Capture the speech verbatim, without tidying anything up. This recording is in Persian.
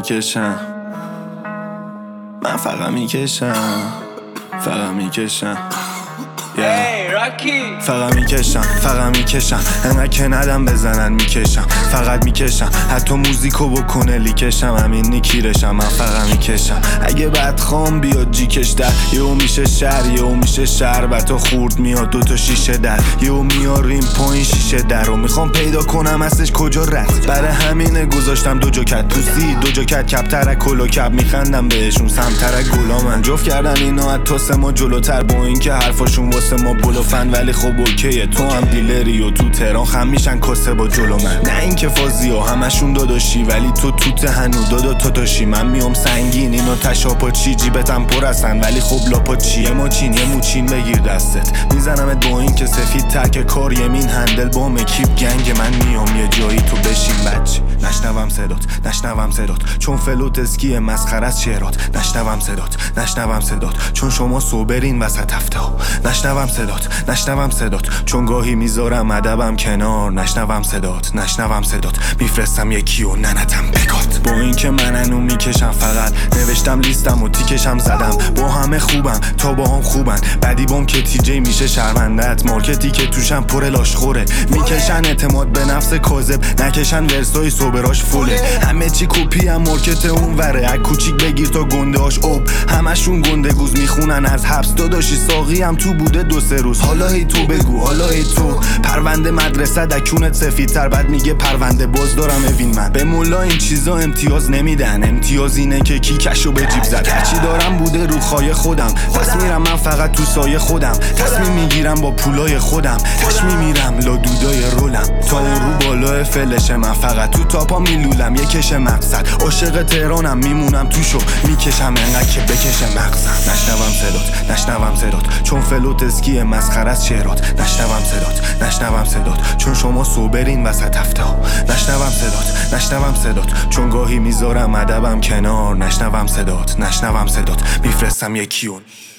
میکشم، من فقط میکشم، فقط میکشم راکی فقط میکشم، فقط میکشم، انقدر که ندم بزنن میکشم، فقط میکشم، حتی موزیکو بکنه لیکشم، همین نیکیرشم، من فقط میکشم. اگه بدخوام بیاد جیکش در، یهو میشه شهر، یهو میشه شربت و خورد میاد دوتا شیشه در، یهو میاریم پایین شیشه در رو میخوام پیدا کنم هستش کجا رد. برای همینه گذاشتم دو جاکت تو سی، دو جاکت کپ ترک کلو کپ، میخندم بهشون سمترک گلا، من جفت کردن اینا از تو سه ما جلوتر، با اینکه حرفاشون واسه ما بلوفن، ولی خب اوکیه تو هم دیلری و تو تهران خم میشن کاسه با جلو من. نه اینکه فازی و همشون داداشی، ولی تو توت هنو دادا تو داشی، من میام سنگین اینو تشاپا چی جیبتم پر هستن، ولی خب لاپا چیه ما چین یه موچین بگیر دستت، میزنمت با این که سفید تک کار یمین هندل با مکیب گنگ، من میام یه جایی تو بشین بچه، نشنوم صدات نشنوم صدات چون فلوت اسکیه مسخره از شعرات، نشنوم صدات نشنوم صدات چون شما سوبرین وسط هفته ها، نشنوم صدات نشنوم صدات چون گاهی میذارم ادبم کنار، نشنوم صدات نشنوم صدات میفرستم یکی و ننتم بگات، با اینکه من انو میکشم، فقط نوشتم لیستم و تیکشم زدم، با همه خوبم تا با هم خوبن، بعدی بام که تیجی میشه شرمندت، مارکتی که توشم پر لاشخوره، میکشن اعتماد به نفس کاذب، نکشن ورسای سوبراش فوله، همه چی کپی هم مارکت اون وره، از کوچیک بگیر تا گنده هاش اوب، همشون گنده گوز میخونن از حبس، داداشی ساقی هم تو بوده دو سه روز، حالا هی تو بگو حالا هی تو، پرونده مدرسه دکونت سفیدتر، بعد میگه پرونده باز دارم اوین، من به مولا این چیزا امتیاز نمیدن، امتیاز اینه که کی کشو به جیب زد، هرچی دارم بوده رو خای خودم، پس میرم من فقط تو سایه خودم، تصمیم میگیرم با پولای خودم، تش میمیرم لا دودای رولم، تا اون رو بالای فلشه، من فقط تو تاپا میلولم یه کش مقصد، عاشق تهرانم میمونم توشو میکشم انقدر که بکشه مغزم، نشنوم صدات نشنوم صدات چون فلوت اسکیه مسخره از شعرات، نشنوم صدات نشنوم صدات چون شما سوبرین وسط هفته ها، نشنوم صدات نشنوم صدات چون گاهی میذارم ادبم کنار، نشنوم صدات نشنوم صدات میفرستم یکیون